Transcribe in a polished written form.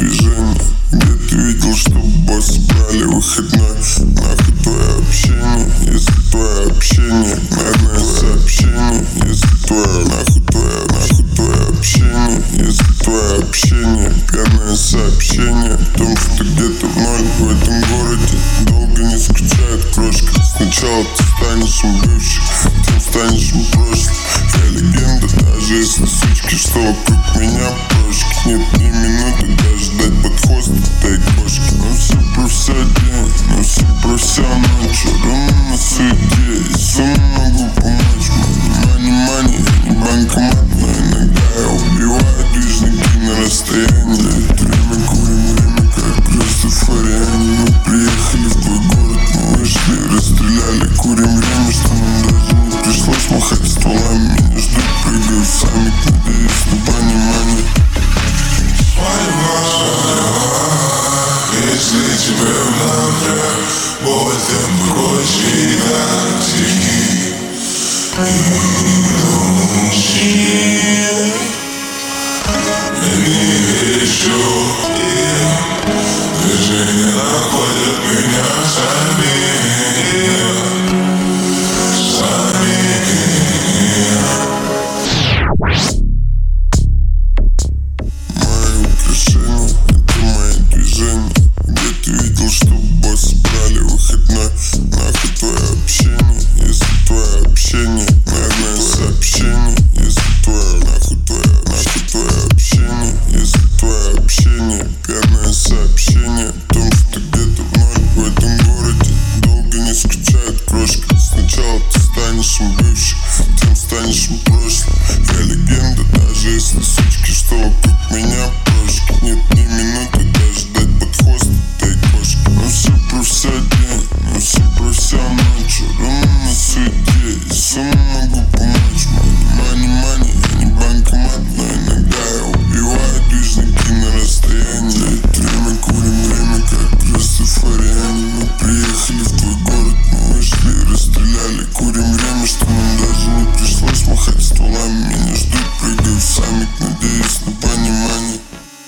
движение. Где ты видел, что босс брали выходной? Нахуй твое общение, если твое общение пьяное сообщение, если твое нахуй твое общение, если твое общение пьяное сообщение о том, что где-то в ноль в этом городе долго не скучает крошка. Сначала ты станешь им бывшим, потом станешь им прошлым. Я легенда, даже если сучки, что вокруг меня прошки. Нет ни минуты даже дать под хвост этой кошки. Но все про все день, но все про все ночь. Ровно на суете, и сам могу помочь. Мани, я не банкомат, но иногда я убиваю движники на расстоянии. Время курим, время как просто фариане. Мы приехали в твой город, мы вышли, расстреляли. Курим время, что нам даже не пришлось махать стволами. Меня ждут, прыгают сами, надеюсь на понимание. Если тебе внутри боль, ты проще тихий идущий. Не ищу, движение находит меня сами. Мои украшения — это мои движения. Где ты видел, что босс брали выходной? Нахуй твое общение, если твое общение пьяное сообщение, если твое нахуй твое общение, если твое общение пьяное сообщение о том, что где-то в ноль в этом городе долго не скучает крошка. Сначала ты станешь им бывшим, потом станешь им прошлым. Я легенда, даже если